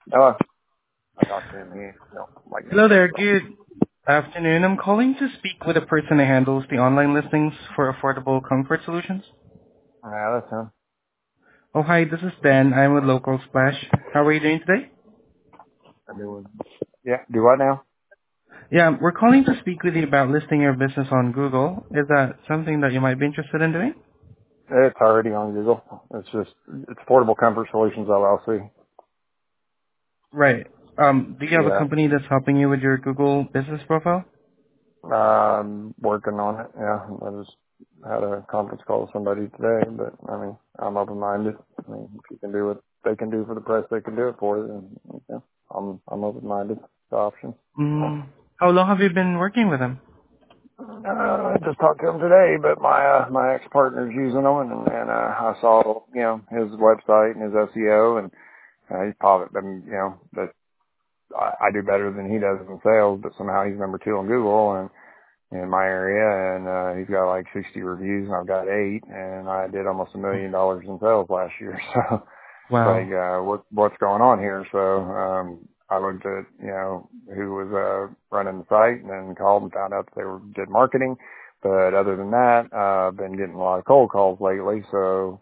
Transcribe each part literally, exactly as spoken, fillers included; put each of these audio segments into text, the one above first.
Hello. I talked to him. He don't like me. Hello there. So. Good afternoon. I'm calling to speak with a person that handles the online listings for affordable comfort solutions. Yeah, that's him. Oh, hi. This is Ben. I'm with Local Splash. How are you doing today? I do. Yeah. Do what now? Yeah, we're calling to speak with you about listing your business on Google. Is that something that you might be interested in doing? It's already on Google. It's just it's Affordable Comfort Solutions L L C. Right. Um, do you have a Yeah. company that's helping you with your Google business profile? Um, working on it. Yeah. I just had a conference call with somebody today, but I mean, I'm open-minded. I mean, if you can do what they can do for the price they can do it for, then yeah, I'm I'm open-minded to options. Mm, how long have you been working with them? Uh, I just talked to him today, but my uh, my ex partner's using them, and and uh, I saw you know his website and his S E O, and uh, he's probably been you know that I, I do better than he does in sales, but somehow he's number two on Google and in my area, and uh, he's got like sixty reviews, and I've got eight, and I did almost a million dollars in sales last year, so. It's like, Wow. uh, what, what's going on here? So, um, I looked at, you know, who was, uh, running the site and then called and found out that they were, did marketing. But other than that, uh, I've been getting a lot of cold calls lately. So,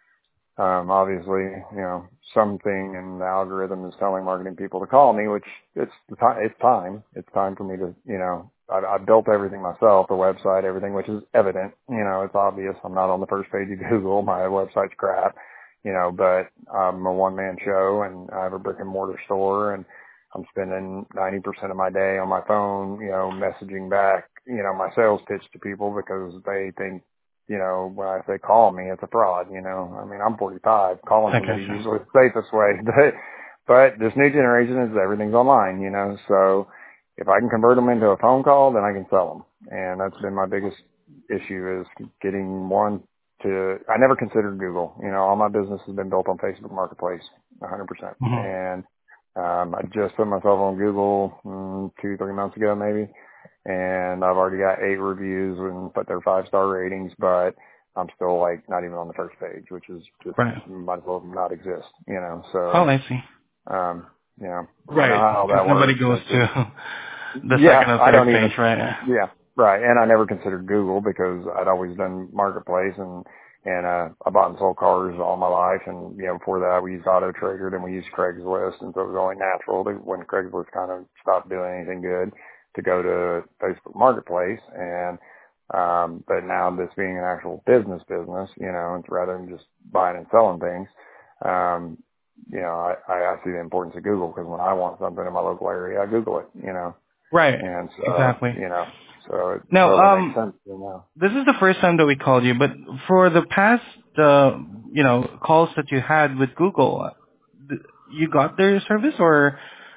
um, obviously, you know, something in the algorithm is telling marketing people to call me, which it's the time, it's time. It's time for me to, you know, I, I built everything myself, the website, everything, which is evident. You know, it's obvious. I'm not on the first page of Google. My website's crap, you know, but I'm a one man show and I have a brick and mortar store and I'm spending ninety percent of my day on my phone, you know, messaging back, you know, my sales pitch to people because they think, you know, when I say call me, it's a fraud, you know. I mean, I'm forty-five. Calling I somebody is gotcha. usually the safest way. But, but this new generation is everything's online, you know. So if I can convert them into a phone call, then I can sell them. And that's been my biggest issue is getting one to, I never considered Google. You know, all my business has been built on Facebook Marketplace, one hundred percent. hmm And um, I just put myself on Google mm, two, three months ago maybe and I've already got eight reviews and but they're five star ratings, but I'm still like not even on the first page, which is just Right. might as well not exist, you know. Oh, So, I see. um, you know, I know Right. how Because that nobody works. goes It's just, to the yeah, second or I third don't page, even, right? yeah, right. And I never considered Google because I'd always done marketplace and, and, uh, I bought and sold cars all my life. And, you know, before that we used Auto Trader, then we used Craigslist. And so it was only natural to, when Craigslist kind of stopped doing anything good to go to Facebook Marketplace. And, um, but now this being an actual business business, you know, it's rather than just buying and selling things. Um, you know, I, I see the importance of Google because when I want something in my local area, I Google it, you know. Right. And so, Exactly. you know, so it Now, totally makes um, sense, you know. this is the first time that we called you, but for the past, uh, you know, calls that you had with Google, uh, th- you got their service or?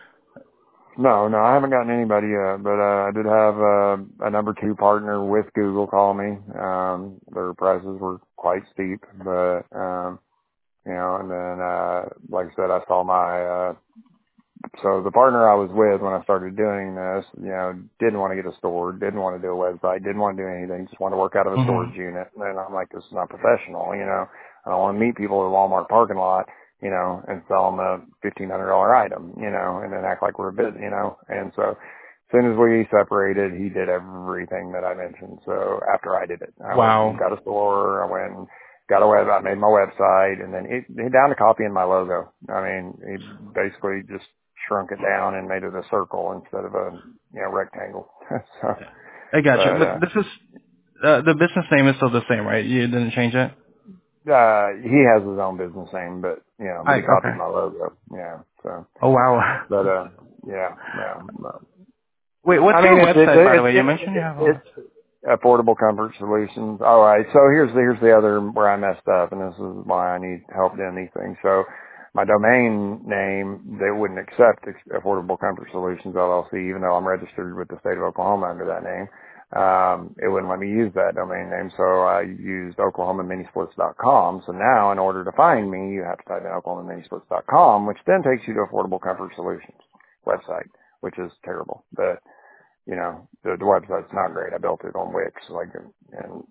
No, no, I haven't gotten anybody yet, but uh, I did have uh, a number two partner with Google call me. Um, their prices were quite steep, but um, you know, and then uh, like I said, I saw my uh, so the partner I was with when I started doing this, you know, didn't want to get a store, didn't want to do a website, didn't want to do anything, just wanted to work out of a hmm storage unit. And I'm like, this is not professional, you know. I don't want to meet people at a Walmart parking lot, you know, and sell them a fifteen hundred dollar item, you know, and then act like we're a business, you know. And so as soon as we separated, he did everything that I mentioned. So after I did it, I went and Wow. got a store, I went and got a web, I made my website, and then it, he down to copying my logo. I mean, he basically just shrunk it down and made it a circle instead of a you know rectangle. so, I got you. but But uh, this is, uh, the business name is still the same, right? You didn't change it? uh, he has his own business name, but you know, but I, he copied okay. my logo. Yeah. So, Oh, wow. but uh, yeah, yeah. But, Wait, what's I your mean, it's it's website, by the it's way? You mentioned you it's, have a, it's Affordable Comfort Solutions. All right. So here's the, here's the other where I messed up, and this is why I need help doing these things. So my domain name, they wouldn't accept Affordable Comfort Solutions L L C, even though I'm registered with the state of Oklahoma under that name. Um, it wouldn't let me use that domain name, so I used Oklahoma Minisplits dot com. So now, in order to find me, you have to type in Oklahoma Minisplits dot com, which then takes you to Affordable Comfort Solutions website, which is terrible. But you know, the, the website's not great. I built it on Wix, like, and, and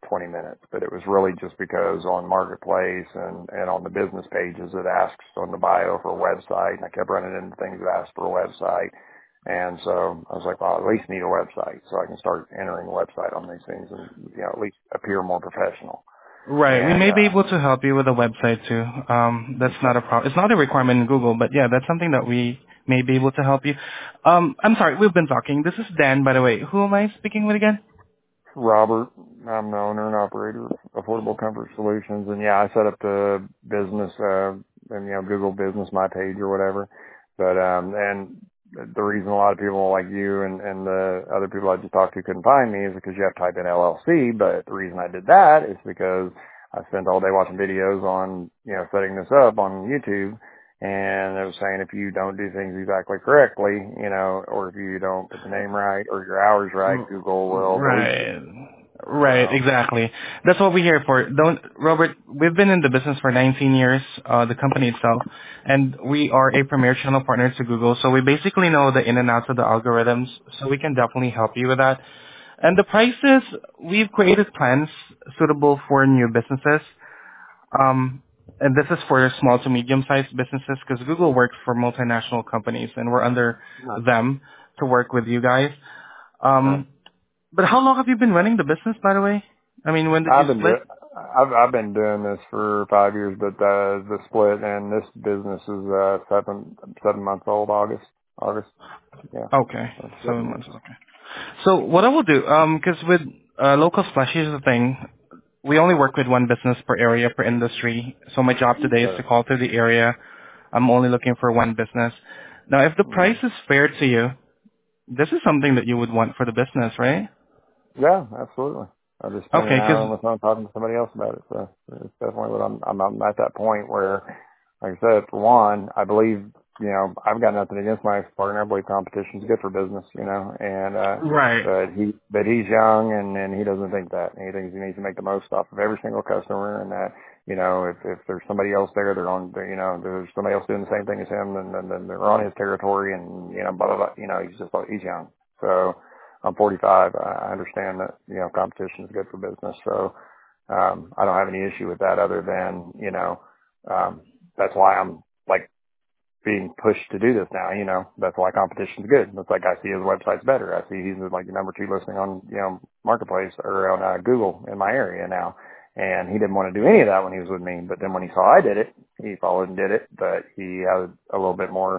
twenty minutes, but it was really just because on Marketplace and, and on the business pages it asks on the bio for a website, and I kept running into things that asked for a website. And so I was like, well, I at least need a website so I can start entering a website on these things and, you know, at least appear more professional. Right. We And, may be uh, able to help you with a website too. Um, that's not okay. a problem. It's not a requirement in Google, but yeah, that's something that we may be able to help you. Um, I'm sorry, we've been talking. This is Dan, by the way. Who am I speaking with again? Robert, I'm the owner and operator of Affordable Comfort Solutions, and yeah, I set up the business, uh, and you know, Google Business My Page or whatever. But um, and the reason a lot of people like you and and the other people I just talked to couldn't find me is because you have to type in L L C. But the reason I did that is because I spent all day watching videos on you know setting this up on YouTube. And it was saying if you don't do things exactly correctly, you know, or if you don't put the name right or your hours right, R- Google will delete you. Right. Right, So, exactly. That's what we're here for. Don't, Robert, we've been in the business for nineteen years, uh, the company itself, and we are a premier channel partner to Google, so we basically know the in and outs of the algorithms, so we can definitely help you with that. And the prices, we've created plans suitable for new businesses. Um, and this is for small to medium-sized businesses because Google works for multinational companies, and we're under uh, them to work with you guys. uh, Um, but how long have you been running the business, by the way? I mean, when did you I've been split? do- I've I've been doing this for five years, but uh, the split and this business is uh, seven seven months old. August, August, yeah, Okay, so seven seven years. months. Okay. So what I will do, um, because with uh, local splash, here's the thing: we only work with one business per area per industry. So my job today is to Sure. call through the area. I'm only looking for one business. Now, if the price Mm. is fair to you, this is something that you would want for the business, right? Yeah, absolutely. I just spent an Okay, hour because on the phone talking to somebody else about it, so it's definitely what I'm. I'm, I'm at that point where, like I said, for one, I believe you know I've got nothing against my ex-partner. I believe competition's good for business, you know, and uh, right. but he but he's young and and he doesn't think that. He thinks he needs to make the most off of every single customer, and that you know if if there's somebody else there, they're on, they're, you know, there's somebody else doing the same thing as him, and then then they're on his territory, and you know, blah blah blah. You know, he's just he's young, so. I'm forty-five. I understand that, you know, competition is good for business. So, um, I don't have any issue with that other than, you know, um, that's why I'm like being pushed to do this now, you know, that's why competition's good. It's like I see his website's better. I see he's like the number two listing on, you know, Marketplace or on uh, Google in my area now. And he didn't want to do any of that when he was with me. But then when he saw I did it, he followed and did it. But he had a little bit more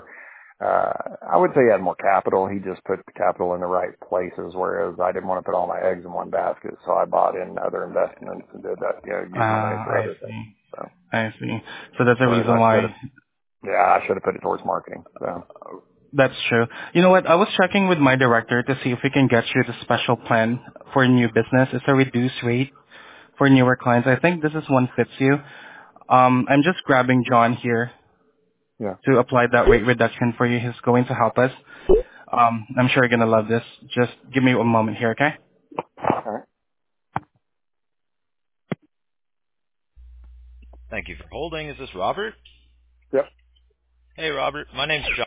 uh, I would say he had more capital. He just put the capital in the right places, whereas I didn't want to put all my eggs in one basket, so I bought in other investments and did that, you know, Uh, used my money for I other things. see. So, I see. So that's the whereas reason I should why. have, yeah, I should have put it towards marketing. So, That's true. You know what? I was checking with my director to see if we can get you the special plan for new business. It's a reduced rate for newer clients. I think this is one fits you. Um, I'm just grabbing John here yeah. to apply that rate reduction for you. He's going to help us. Um, I'm sure you're gonna love this. Just give me one moment here, okay? All right. Thank you for holding. Is this Robert? Yep. Hey, Robert. My name's John.